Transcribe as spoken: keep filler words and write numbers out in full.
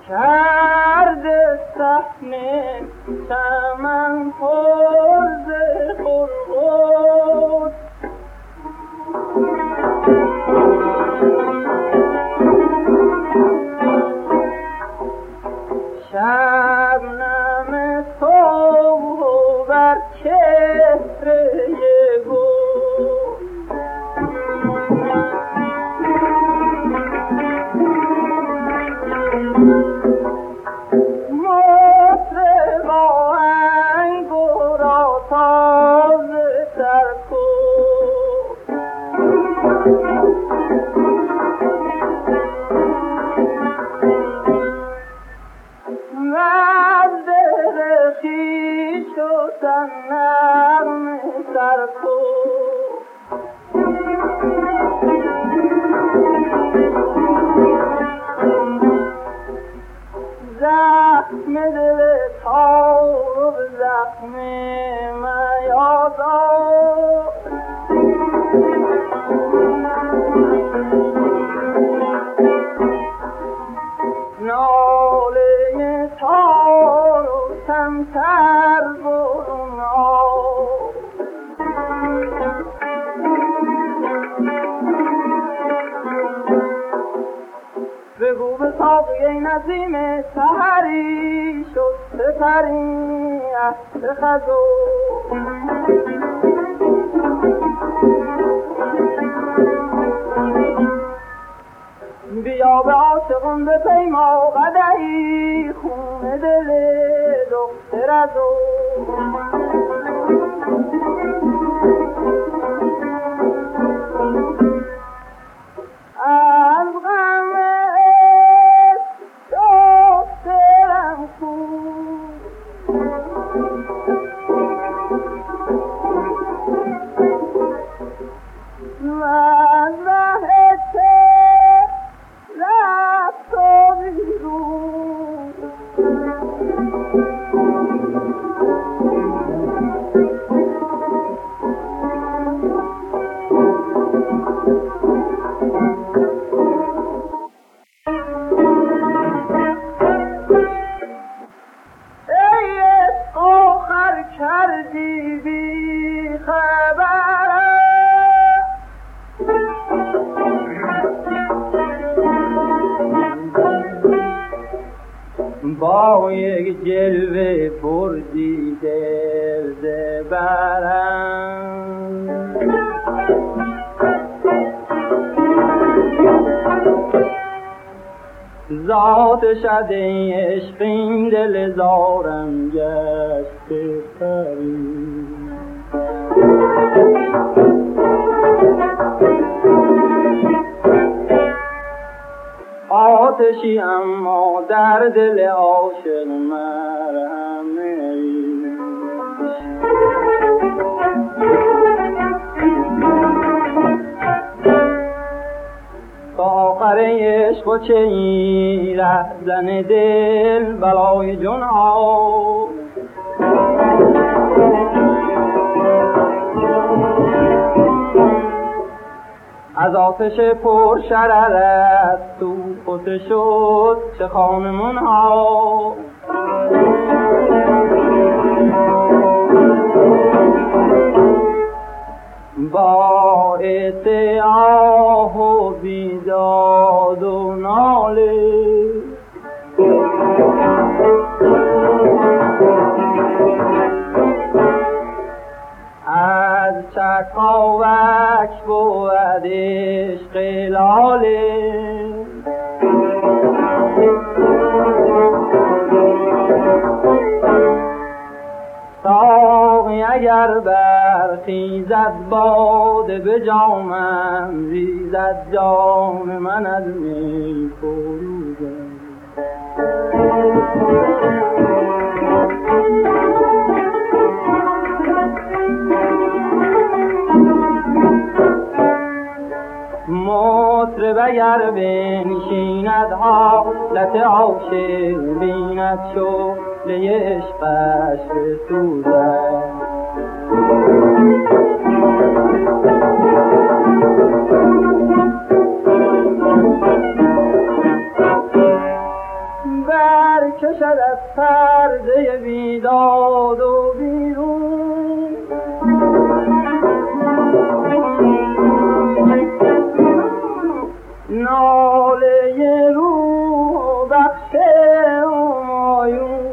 کرده صحنه چمن پر ز خلقت شبنم صبح بر چهره گل مطرب آهنگ را تازه تر کن وز دل خویش و تن نغمه سر کن زخم دل تار به زخم میازار ناله تار و کمتر برون آب بگو به ساقی ای نسیم سحری شد سپری عصر خزر بیا به عاشقان به پیما قدحی خون دل دختر ازو از غم دخترم خون و از ره رفت و بیرون ای عشق آخر کردی بی خبر با یک جلوه بردی دل ز برم ذات شد عشق این دل زارم گشت پری آتشی اما در دل عاشق مرهم نیست تا آخر عشق و چه این رهزن دل بلای جون ها از آتش پر شررت تو خود شد چه خانمون ها باعث آه و بیداد و ناله از چکاوک بود عشق لاله ساقی اگر برخیزد باده به جامم ریزد جام من از می فروزم مطرب اگر بنشیند حالت عاشق بیند شعله عشقش بسوزد برکشد از پرده بیداد و بیرون. ناله روح بخش همایون